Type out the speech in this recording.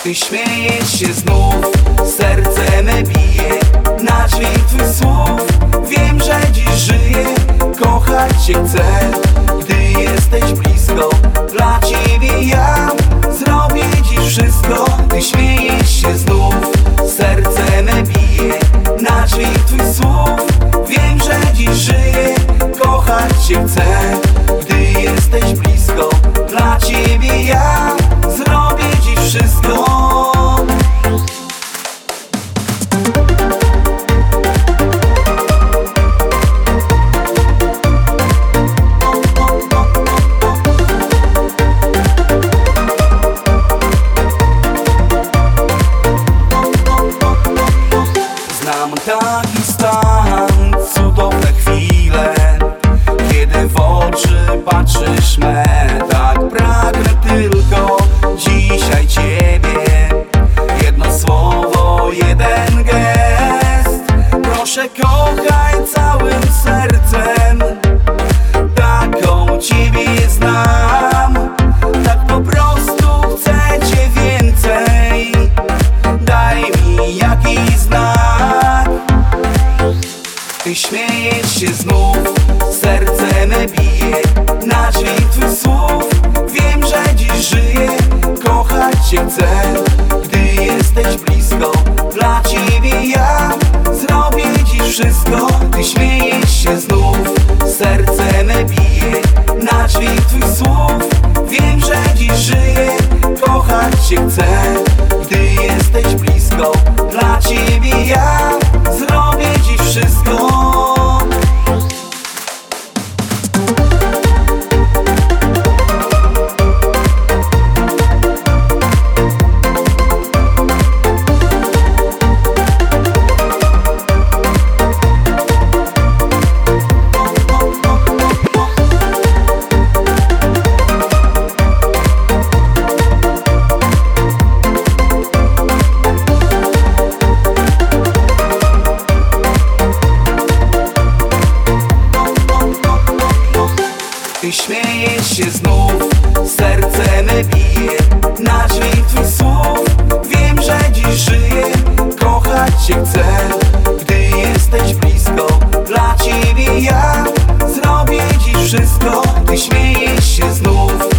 Ty śmiejesz się znów, serce me bije na dźwięk twych słów. Wiem, że dziś żyję, kochać cię chcę. Gdy jesteś blisko, dla ciebie ja zrobię dziś wszystko. Ty śmiejesz się znów, serce me bije na dźwięk twych słów. Wiem, że dziś żyję, kochać cię chcę. Gdy jesteś blisko, dla ciebie ja zrobię dziś wszystko. Znam taki stan, cudowne chwile, kiedy w oczy patrzysz me. Tak pragnę tylko dzisiaj ciebie, jedno słowo, jeden gest. Proszę, kochaj całym sercem, taką ciebie znam. Tak po prostu chcę cię więcej, daj mi jakiś znak. Ty śmiejesz się znów, serce me bije na dźwięk twych słów. Wiem, że dziś żyję, kochać cię chcę. Gdy jesteś blisko, dla ciebie ja zrobię dziś wszystko. Ty śmiejesz się znów, serce me bije na dźwięk twych słów. Wiem, że dziś żyję, kochać cię chcę. Gdy jesteś blisko, dla ciebie ja zrobię dziś wszystko. Ty śmiejesz się znów, serce me bije na dźwięk twych słów. Wiem, że dziś żyję, kochać cię chcę. Gdy jesteś blisko, dla ciebie ja zrobię dziś wszystko. Ty śmiejesz się znów,